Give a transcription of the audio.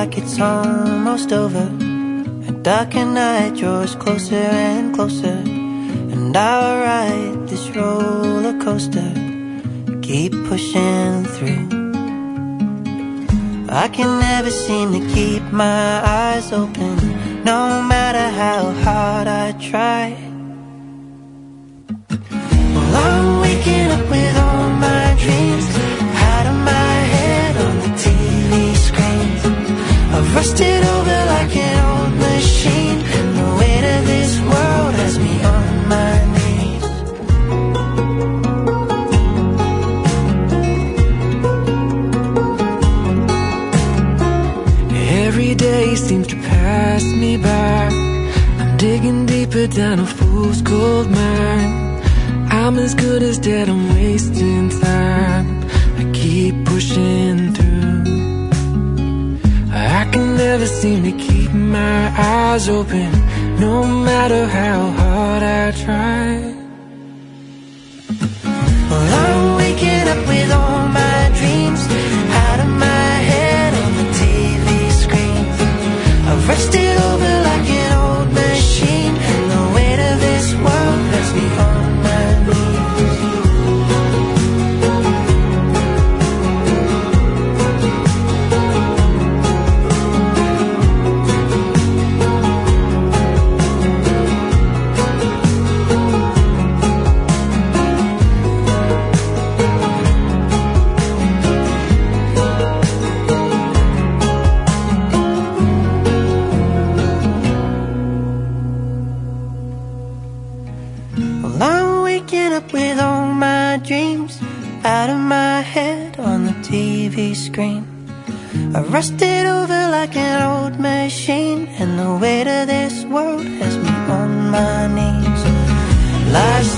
like it's almost over. A darker night draws closer and closer, and I'll ride this roller coaster, keep pushing through. I can never seem to keep my eyes open, no matter how hard I try. Well, I'm waking up with all my dreams out of my head on the TV screen. I've rusted over like an old machine. The weight of this world has me on my knees. Every day seems to pass me by. I'm digging deeper down a fool's gold mine. I'm as good as dead, I'm wasting time. I keep pushing through. I can never seem to keep my eyes open, no matter how hard I try. Well, I'm waking up with all my dreams out of my head on the TV screen. I've rusted over like an old machine, and the weight of this world has me on my knees. With all my dreams out of my head on the TV screen, I rusted over like an old machine, and the weight of this world has me on my knees. Life's